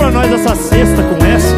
pra nós essa sexta com essa.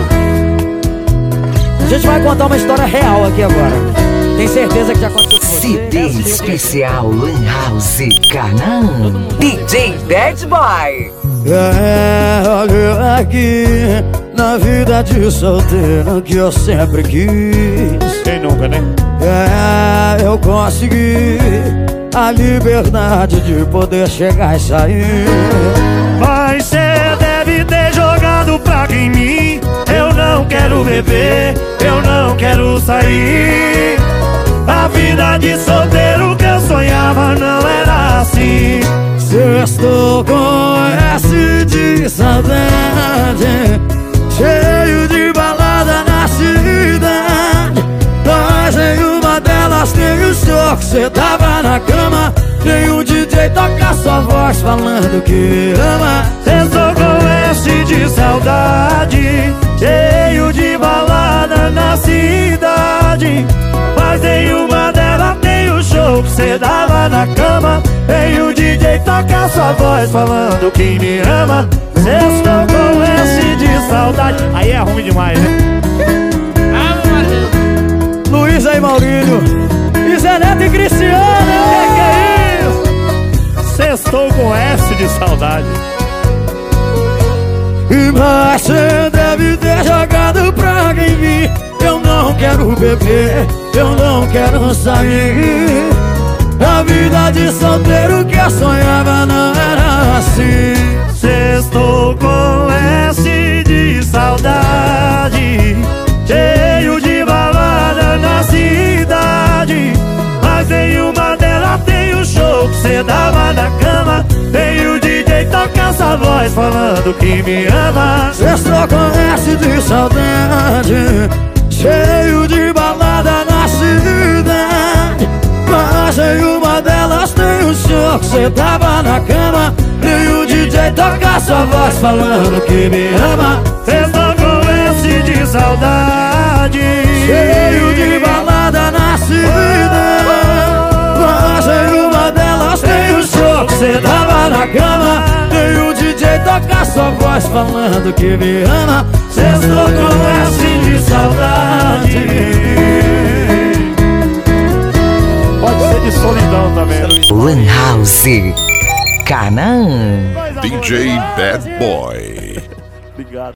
A gente vai contar uma história real aqui agora. Tem certeza que já aconteceu com você? CD especial Lan House Canaã. DJ Bad Boy. Olha aqui, na vida de solteiro que eu sempre quis. Quem nunca, né? Eu consegui a liberdade de poder chegar e sair. Mas cê deve ter jogado praga em mim. Eu não quero beber, eu não quero sair. A vida de solteiro que eu sonhava não era assim. Estou com S de saudade, cheio de balada na cidade. Mas em uma delas tem o show que cê tava na cama. Tem um DJ toca sua voz falando que me ama. Estou com S de saudade, cheio de balada na cidade. Mas em uma delas tem o show que cê dava na cama. Tem o DJ toca sua voz falando que me ama. Estou com S de saudade. Aí é ruim demais, né? Luiz e Maurílio, e Zé Neto e Cristiano. Que é isso? Sextou com S de saudade. Mas cê deve ter jogado praga em mim. Eu não quero beber, eu não quero sair. A vida de solteiro que eu sonhava não era assim. Sextou com S de saudade, cheio de balada na cidade. Mas em uma delas tem o show que cê dava na cama. Tem o DJ toca essa voz falando que me ama. Estou com S de saudade, cheio de balada na cidade. Mas em uma delas tem o show que cê tava na cama. E o DJ toca sua voz falando que me ama. Estou com S de saudade, Cheio de balada na cidade. Mas em uma delas tem o show que cê tava na cama. E o DJ toca sua voz falando que me ama. Estou com S de saudade. Pode ser de solidão também. Lan House Canaã. DJ Bad Boy. Obrigado.